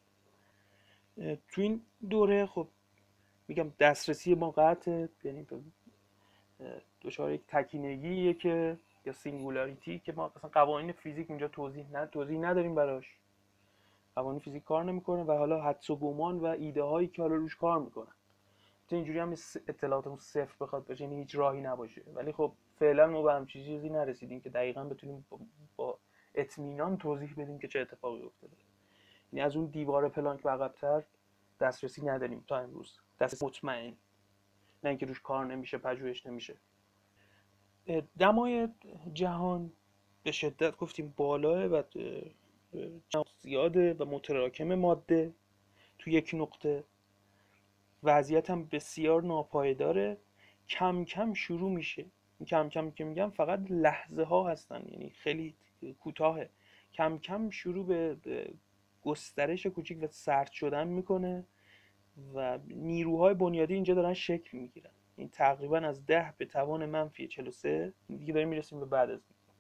تو این دوره خب میگم دسترسی ما قطعه، یعنی دچار یک تکینگیه که یا سینگولاریتی که ما اصلا قوانین فیزیک اینجا توضیح نه توضیح نداریم براش، قوانین فیزیک کار نمیکنه و حالا حدس و گمان و ایده هایی که حالا روش کار میکنن. تو اینجوری هم اطلاعاتمون صفر بخواد باشه، یعنی هیچ راهی نباشه، ولی خب فعلا ما به همچین چیزی نرسیدیم که دقیقاً بتونیم با اطمینان توضیح بدیم که چه اتفاقی افتاده. یعنی از اون دیوار پلانک به عقب‌تر دسترسی نداریم تا امروز، دسترسی مطمئن، نه اینکه روش کار نمیشه، پژوهش نمیشه. دمای جهان به شدت گفتیم بالاه و زیاده و متراکم ماده تو یک نقطه. وضعیت هم بسیار ناپایداره. کم کم شروع میشه، کم کم که میگم فقط لحظه ها هستن، یعنی خیلی کوتاهه. کم کم شروع به گسترش کوچیک و سرد شدن میکنه و نیروهای بنیادی اینجا دارن شکل میگیرن. این تقریبا از ده به توان منفی چهل و سه دیگه داریم میرسیم به بعد از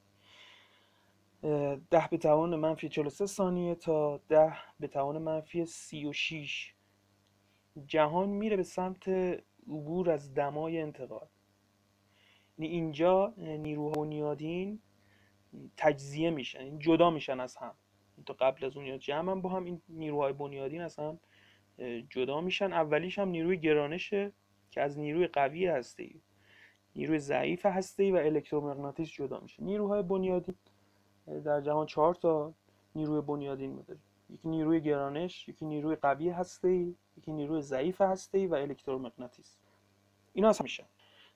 ده به توان منفی چهل و سه ثانیه تا ده به توان منفی سی و شش جهان میره به سمت عبور از دمای انتقال. یعنی اینجا نیروهای بنیادین تجزیه میشن، جدا میشن از هم. تا قبل از اون جمع هم با هم این نیروهای بنیادین از هم جدا میشن. اولیش هم نیروی گرانشه که از نیروی قوی هسته‌ای، نیروی ضعیف هسته‌ای و الکترومغناطیس جدا میشه. نیروهای بنیادین در جهان چهار تا نیروی بنیادین داره: یکی نیروی گرانش، یکی نیروی قوی هسته‌ای، یکی نیروی ضعیف هسته‌ای و الکترومغناطیس. اینا هست میشن.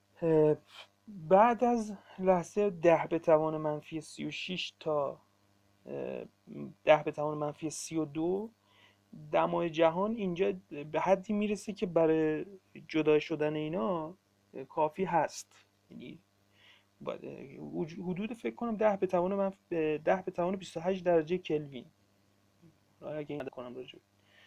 بعد از لحظه ده به توان منفی سی و شش تا ده به توان منفی سی و دو دمای جهان اینجا به حدی میرسه که برای جدا شدن اینا کافی هست. یعنی حدود فکر کنم ده به توان من ده به توان بیست و هشت درجه کلوین، اگه این کنم راجع.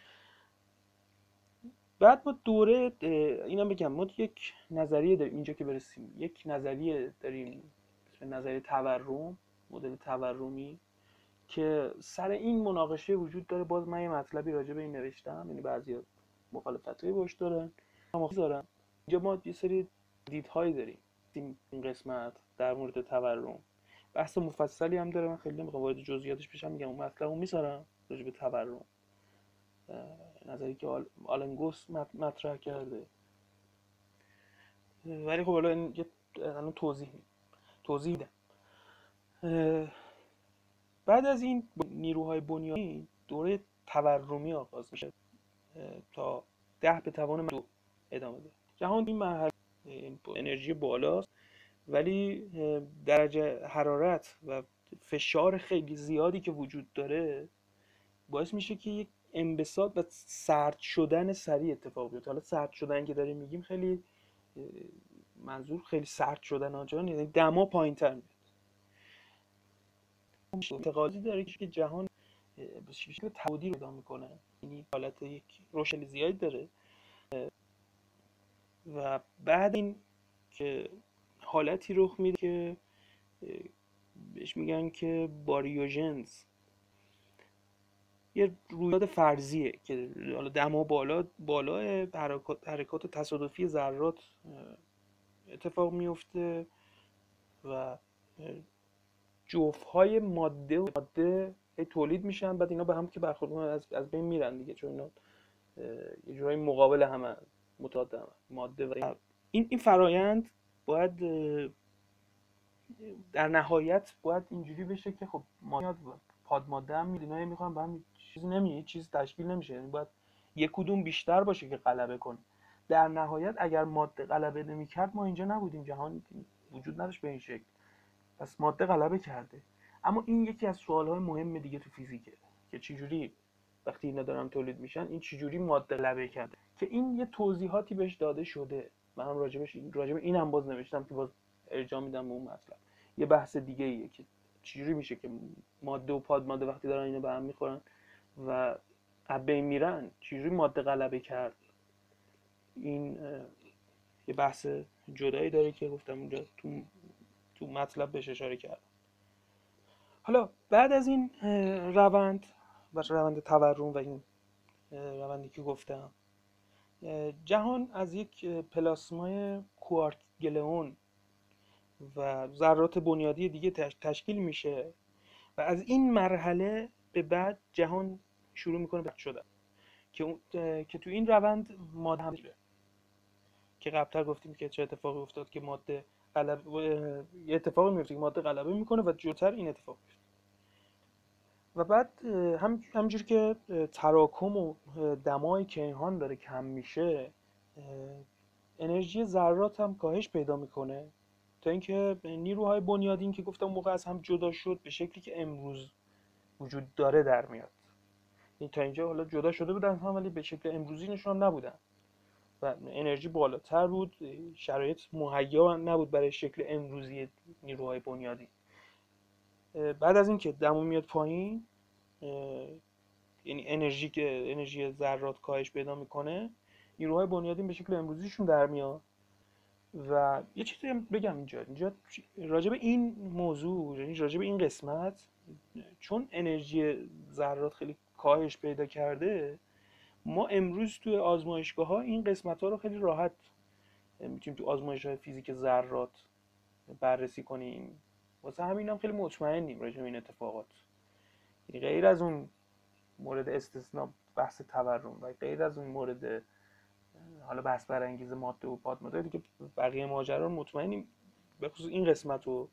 بعد ما دوره اینا بگم ما یک نظریه داریم اینجا که برسیم، یک نظریه داریم اسم نظریه تورم، مدل تورمی، که سر این مناقشه وجود داره. باز من یه مطلبی راجع به این نوشتم، یعنی بعضیا مخالفتایی باش دارن، اما دارن. اینجا ما یه سری دیدهایی داریم این قسمت در مورد تورم. بحث مفصلی هم داره، من خیلی نمیخوام وارد جزئیاتش بشم، میگم اون مطلبو میذارم راجع به تورم، نظری که آلن گوس مطرح کرده. ولی خب حالا این الان توضیح توضیح میدم. بعد از این نیروهای بنیادی دوره تورمی آغاز میشه تا ده به توان دو ادامه ده. جهان این مرحله انرژی بالاست، ولی درجه حرارت و فشار خیلی زیادی که وجود داره باعث میشه که یک انبساط و سرد شدن سریع اتفاق بیفته. حالا سرد شدن که داریم میگیم خیلی منظور خیلی سرد شدن آنجا، یعنی دما پایین‌تر میاد. اعتقادی داره که جهان به شکل تعادل پیدا میکنه، یعنی حالت یک روشن زیادی داره و بعد این که حالتی رخ میده که بهش میگن که باریوژنز، یه رویداد فرضیه که حالا دما بالا بالا حرکات حرکات تصادفی ذرات اتفاق میفته و جوفهای ماده و ماده تولید میشن، بعد اینا به هم که برخورد از از بین میرن دیگه، چون اینا یه جورایی مقابل همه، متضاد همه، ماده و این این فرایند باید در نهایت باید اینجوری بشه که خب ماده پاد ماده هم اینا میخوان با هم چیزی نمیشه، چیز تشکیل نمیشه، یعنی باید یک کدوم بیشتر باشه که غلبه کنه. در نهایت اگر ماده غلبه نمیکرد ما اینجا نبودیم، جهان وجود نداشت به این شکل. پس ماده غلبه کرده. اما این یکی از سوالهای مهم دیگه تو فیزیکه که چجوری وقتی اینا دارن تولید میشن این چجوری ماده غلبه کرده، که این یه توضیحاتی بهش داده شده. من هم راجبش راجب اینم باز نوشتم که باز ارجاع میدم به اون مطلب. یه بحث دیگه ایه که چجوری میشه که ماده و پاد ماده وقتی دارن اینا به هم میخورن و از بین میرن چجوری ماده غلبه کرد. این یه بحث جدایی داره که گفتم اونجا تو تو مطلب بهش اشاره کردم. حالا بعد از این روند و روند تورم و این روندی که گفتم، جهان از یک پلاسمای کوارک گلئون و ذرات بنیادی دیگه تشکیل میشه و از این مرحله به بعد جهان شروع میکنه به شدن که که تو این روند ماده هم میشه که قبلتر گفتیم که چه اتفاقی افتاد که ماده غلبه یه اتفاقی میفته که ماده غلبه میکنه و جلوتر این اتفاق میفته. و بعد هم همونجوری که تراکم و دمای کیهان داره کم میشه، انرژی ذرات هم کاهش پیدا میکنه تا اینکه نیروهای بنیادین که گفتم موقع از هم جدا شد به شکلی که امروز وجود داره در میاد. این تا اینجا حالا جدا شده بودن هم، ولی به شکل امروزی نشون نبودن و انرژی بالاتر بود، شرایط مهیا نبود برای شکل امروزی نیروهای بنیادی. بعد از اینکه دما میاد پایین، یعنی انرژی که انرژی ذرات کاهش پیدا میکنه، نیروهای بنیادین به شکل امروزیشون در میاد. و یه چیزی هم بگم اینجا اینجا راجع به این موضوع، یعنی راجع به این قسمت، چون انرژی ذرات خیلی کاهش پیدا کرده، ما امروز توی آزمایشگاه ها این قسمت ها رو خیلی راحت میتونیم تو آزمایش های فیزیک ذرات بررسی کنیم. واسه همین هم خیلی مطمئنیم راجع به این اتفاقات. یعنی غیر از اون مورد استثناء بحث تورم و غیر از اون مورد حالا بحث برانگیز ماده و پادماده دیگه، بقیه ماجرا رو مطمئنیم. به خصوص این قسمت رو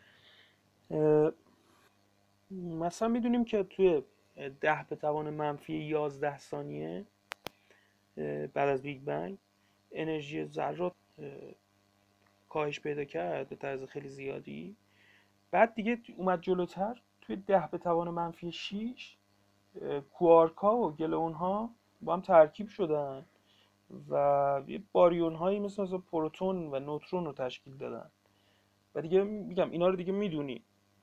مثلا میدونیم که توی ده به توان منفی یازده ثانیه بعد از بیگ بنگ انرژی ذرات کاهش پیدا کرد به طرز خیلی زیادی. بعد دیگه اومد جلوتر توی ده به توان منفی شش کوارک‌ها و گلئون‌ها با هم ترکیب شدن و یه باریون هایی مثل مثلا پروتون و نوترون رو تشکیل دادن. و دیگه میگم اینا رو دیگه میدونی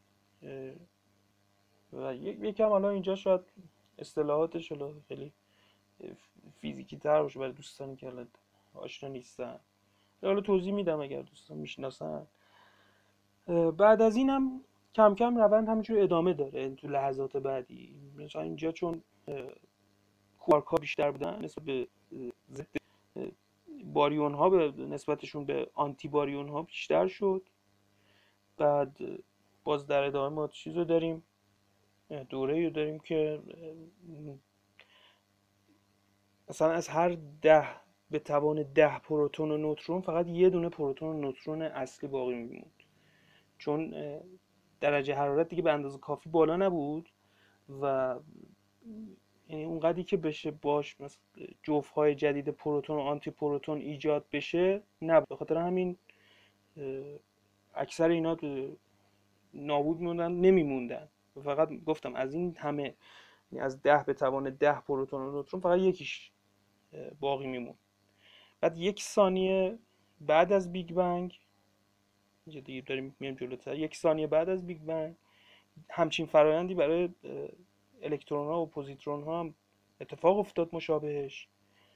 و یکم حالا اینجا شاید اصطلاحاتش خیلی فیزیکی تر باشه برای دوستانی که حالا آشنا نیستن، حالا توضیح میدم اگر دوستان میشناسن. بعد از اینم کم کم روند همینجور ادامه داره تو لحظات بعدی. مثلا اینجا چون کوارک ها بیشتر بودن نسبت به ضد باریون ها، به نسبتشون به آنتی باریون ها بیشتر شد. بعد باز در ادامه ما چیز رو داریم، دوره رو داریم که مثلا از هر ده به توان ده پروتون و نوترون فقط یه دونه پروتون و نوترون اصلی باقی میموند، چون درجه حرارت دیگه به اندازه کافی بالا نبود و یعنی اونقدری که بشه باش مثلا جفت‌های جدید پروتون و آنتی پروتون ایجاد بشه نبود. به خاطر همین اکثر اینا نابود موندن، نمیموندن. فقط گفتم از این همه، از ده به توان ده پروتون و نوترون فقط یکیش باقی میمون. بعد یک ثانیه بعد از بیگ بنگ، اینجا دیگه داریم میایم جلوتر، یک ثانیه بعد از بیگ بنگ همچین فرایندی برای الکترون ها و پوزیترون ها هم اتفاق افتاد مشابهش.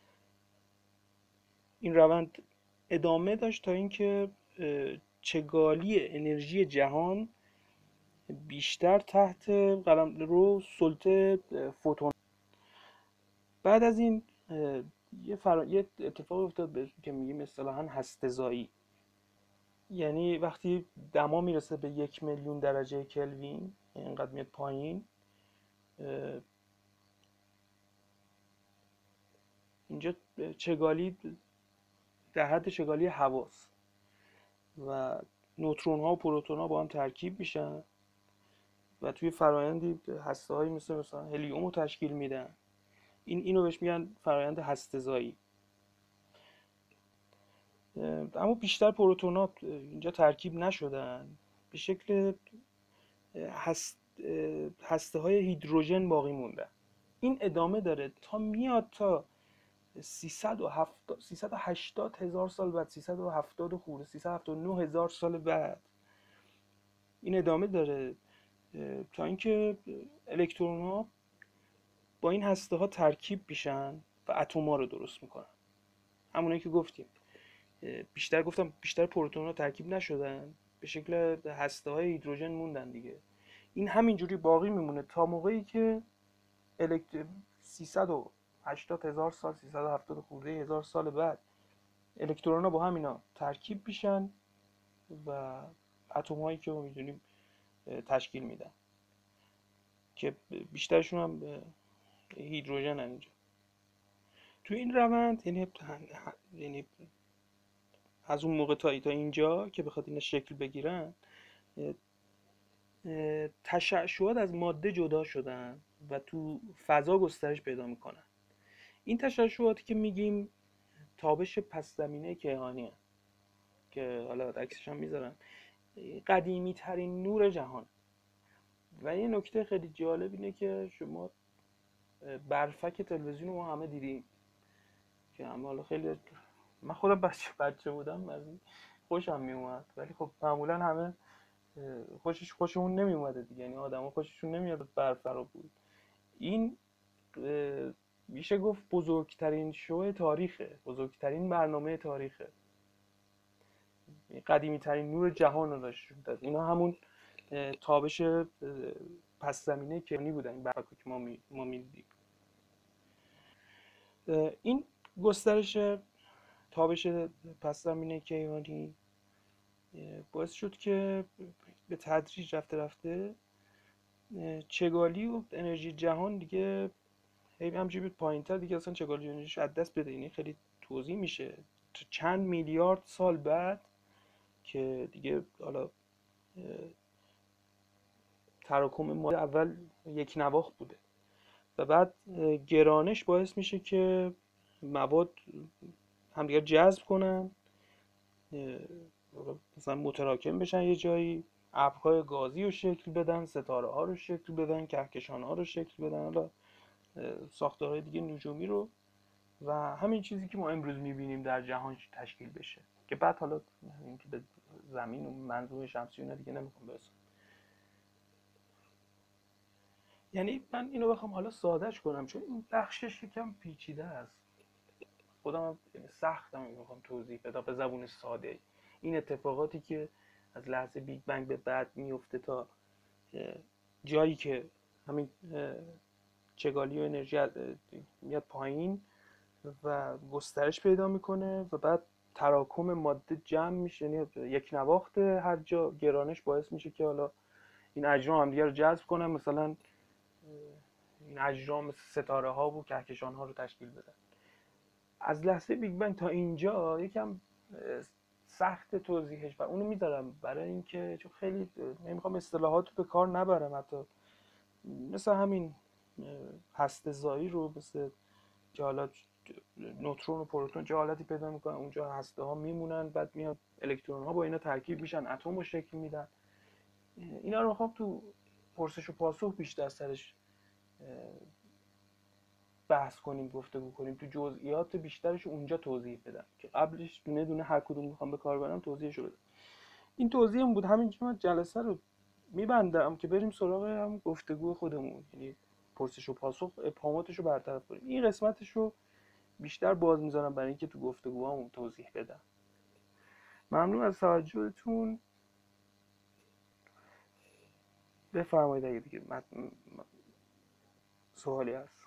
این روند ادامه داشت تا اینکه چگالی انرژی جهان بیشتر تحت قلمرو سلطه فوتون. بعد از این یه, فرا... یه اتفاق افتاد که میگیم اصطلاحاً هسته‌زایی. یعنی وقتی دما میرسه به یک میلیون درجه کلوین، اینقدر میاد پایین، اینجا چگالی در حد چگالی هواست و نوترون ها و پروتون ها با هم ترکیب میشن و توی فرایندی هسته هایی مثل مثلا هلیوم رو تشکیل میدن. این اینو بهش میگن فرایند هسته‌زایی. اما بیشتر پروتون ها اینجا ترکیب نشدن، به شکل هست هسته های هیدروژن باقی موندن. این ادامه داره تا میاد تا سیصد و هشتاد هزار سال بعد، سیصد و هفتاد خورده سیصد و هفتاد و نه هزار سال بعد این ادامه داره تا اینکه الکترون ها با این هسته ها ترکیب میشن و اتم ها رو درست میکنن. همونایی که گفتیم، بیشتر گفتم بیشتر پروتون ها ترکیب نشدن، به شکل هسته های هیدروژن موندن دیگه. این همینجوری باقی میمونه تا موقعی که الکتر... سیصد و هشتاد هزار سال، سیصد و هفتاد خورده هزار سال بعد الکترون ها با همینا ترکیب میشن و اتم هایی که ما میدونیم تشکیل میدن که بیشترشون هم هیدروژن هم اینجا. تو این روند یعنی یعنی از اون موقع تا تا اینجا که بخواد اینا شکل بگیرن، تشعشعات از ماده جدا شدن و تو فضا گسترش پیدا میکنن. این تشعشعاتی که میگیم تابش پس زمینه کیهانی هست. که حالا عکسش هم میذارم، قدیمی ترین نور جهان. و یه نکته خیلی جالب اینه که شما برفک تلویزیون رو ما همه دیدیم که هم حالا خیلی، من خودم بچه بچه بودم از این خوشم میومد، ولی خب معمولا همه خوشش خوشمون نمی اومده دیگه، یعنی آدما خوششون نمیاد برف رو بود. این میشه گفت بزرگترین شو تاریخه، بزرگترین برنامه تاریخه، قدیمی ترین نور جهان رو داشت. اینا همون تابش پس زمینه کیهانی بودن، این برفا که ما می ما می‌دیدیم. این گسترش تابش پس زمینه کیهانی باعث شد که به تدریج رفته رفته چگالی و انرژی جهان دیگه هی همینجوری بود پایین‌تر، دیگه اصلا چگالی انرژیش از دست بده. این خیلی توضیح میشه چند میلیارد سال بعد که دیگه حالا تراکم ماده اول یک نواخت بوده و بعد گرانش باعث میشه که مواد همدیگر جذب کنن، مثلا متراکم بشن یه جایی، ابرهای گازی رو شکل بدن، ستاره ها رو شکل بدن، کهکشان ها رو شکل بدن، حالا ساختارهای دیگه نجومی رو، و همین چیزی که ما امروز میبینیم در جهان تشکیل بشه که بعد حالا اینکه به زمین و منظومه شمسی اینا دیگه نمیخوام برسم. یعنی من اینو بخوام حالا سادهش کنم چون این بخشش یکم پیچیده است، خودم سختم میخوام توضیح بدم به زبون ساده. این اتفاقاتی که از لحظه بیگ بنگ به بعد میفته تا جایی که همین چگالی و انرژی میاد پایین و گسترش پیدا میکنه و بعد تراکم ماده جمع میشه، یعنی یک نواخت هر جا گرانش باعث میشه که حالا این اجرام هم دیگه رو جذب کنن، مثلا این اجرام مثل ستاره ها و کهکشان ها رو تشکیل بدن. از لحظه بیگ بنگ تا اینجا یکم سخت توضیحش و اونو میذارم برای اینکه چون خیلی نمیخوام اصطلاحات رو به کار نبرم، حتی مثل همین هسته زایی رو، مثل که حالا نوترون و پروتون چه حالتی پیدا میکنن اونجا هسته ها میمونن، بعد میاد الکترون ها با اینا ترکیب میشن اتم رو شکل میدن. اینا رو میخوام تو پرسش و پاسخ بیشتر سرش بحث کنیم، گفتگو کنیم، تو جزئیات بیشترش اونجا توضیح بدم که قبلش دونه دونه هر کدوم میخوام به کار برم توضیحشو بدم. این توضیحم بود، همینجا من جلسه رو میبندم که بریم سراغ هم گفتگو خودمون، یعنی پرسش و پاسخ ابهاماتش رو برطرف کنیم. این قسمتش رو بیشتر باز میذارم برای اینکه تو گفتگوهامون توضیح بدم. ممنون از توجهتون. بفرمایید اگه دیگه سوالی هست.